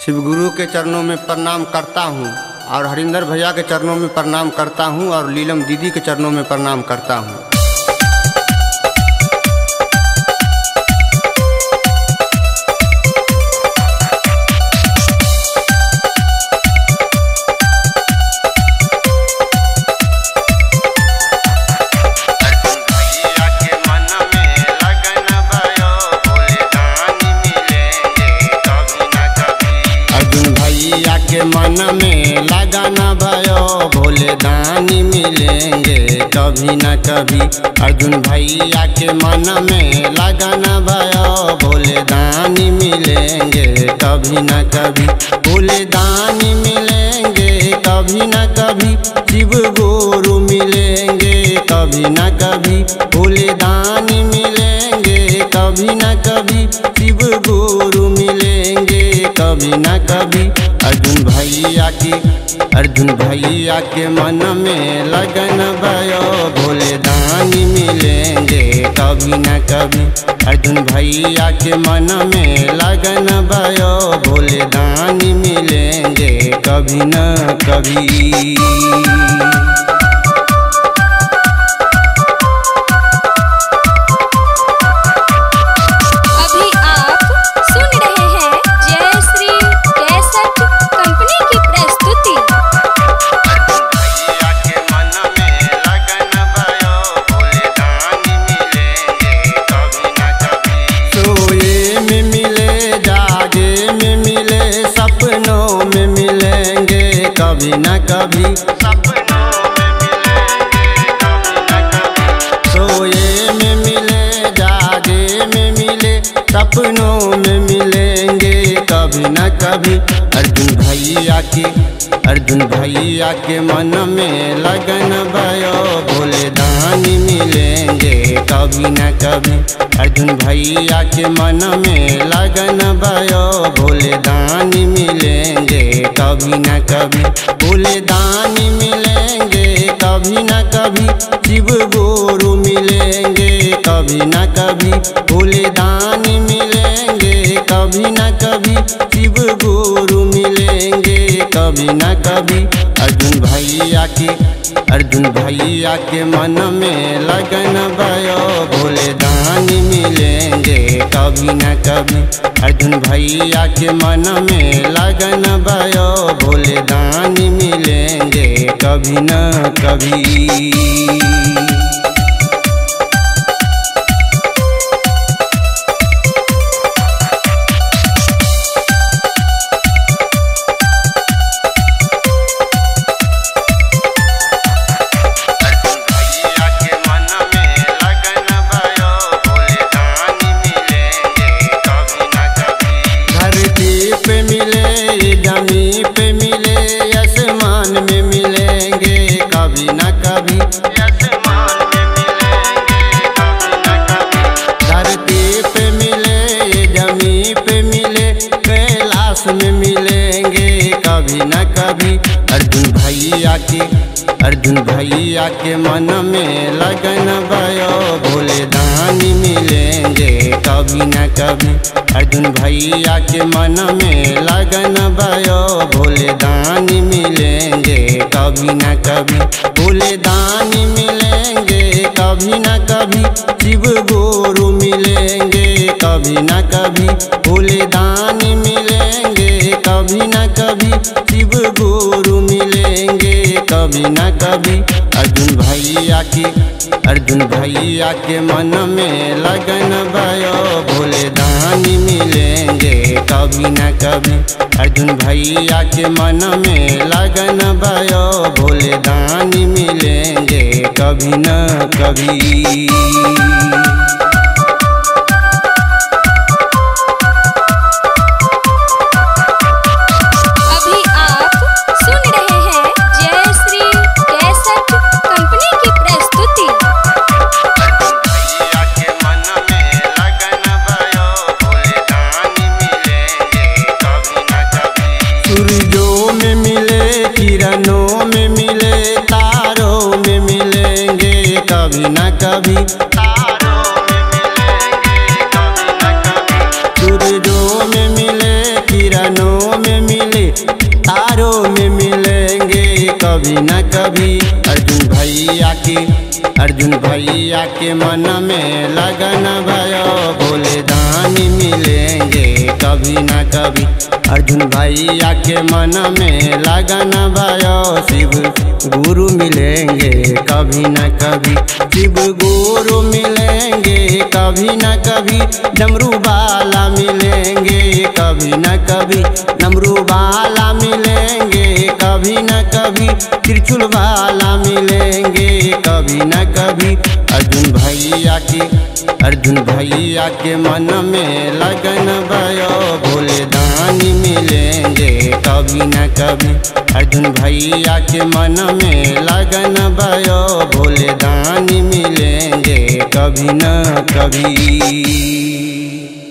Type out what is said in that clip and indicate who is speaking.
Speaker 1: शिव गुरु के चरणों में प्रणाम करता हूँ और हरिंदर भैया के चरणों में प्रणाम करता हूँ और लीलम दीदी के चरणों में प्रणाम करता हूँ। के मन में लगन भयो भोले दानी मिलेंगे कभी न कभी। अर्जुन भैया के मन में लगन भयो भोले दानी मिलेंगे कभी न कभी। भोले दानी मिलेंगे कभी न कभी। शिव गुरु मिलेंगे कभी न कभी। भोले दानी मिलेंगे कभी न कभी। शिव गुरु मिलेंगे कभी न कभी। अर्जुन भैया के मन में लगन भयो भोले दानी मिलेंगे कभी न कभी। अर्जुन भैया के मन में लगन भयो भोले दानी मिलेंगे कभी न कभी। कभी न कभी सपनों में मिलेंगे कभी न कभी। सोए में मिले जागे में मिले सपनों में मिलेंगे कभी न कभी। अर्जुन भैया के मन में लगन भयो भोले दानी मिलेंगे कभी न कभी। अर्जुन भैया के मन में लगन भयो भोले दानी मिलेंगे कभी न कभी। भोले दानी मिलेंगे कभी न कभी। शिव गुरु मिलेंगे कभी न कभी। भोले दानी मिलेंगे कभी न कभी। शिव गुरु मिलेंगे कभी न कभी। अर्जुन भैया के मन में लगन भयो भोले दानी मिलेंगे कभी न कभी। अर्जुन भैया के मन में लगन भयो भोले दानी मिलेंगे कभी न कभी। जमीन पे मिले आसमान में मिलेंगे कभी न कभी। आसमान में मिलेंगे कभी न कभी। धरती पे मिले जमीन पे मिले कैलाश में मिलेंगे कभी न कभी। अर्जुन भैया के मन में लगन भयो भोले दानी मिलेंगे कभी न कभी। अर्जुन भैया के मन में लगन भयो भोले दानी मिलेंगे कभी न कभी। भोले दानी मिलेंगे कभी न कभी। शिव गुरु मिलेंगे कभी न कभी। भोले दानी मिलेंगे कभी न कभी। शिव गुरु मिलेंगे कभी न कभी। अर्जुन भैया के मन में लगन भयो भोले दानी मिलेंगे कभी न कभी। अर्जुन भैया के मन में लगन भयो भोले दानी मिलेंगे कभी न कभी। सूरजों में मिले किरणों में मिले तारों में मिलेंगे कभी न कभी। तारों के मन में लगन भयो, भोले दानी मिलेंगे कभी न कभी। अर्जुन भैया के मन में लगन भयो, शिव गुरु मिलेंगे कभी न कभी। शिव गुरु मिलेंगे कभी न कभी, डमरू वाला मिलेंगे कभी न कभी, डमरू वाला मिलेंगे कभी न कभी, त्रिशूल वाला मिलेंगे कभी न कभी। अर्जुन भैया के मन में लगन भयो, भोले दानी मिलेंगे कभी न कभी। अर्जुन भैया के मन में लगन भयो, भोले दानी मिलेंगे कभी न कभी।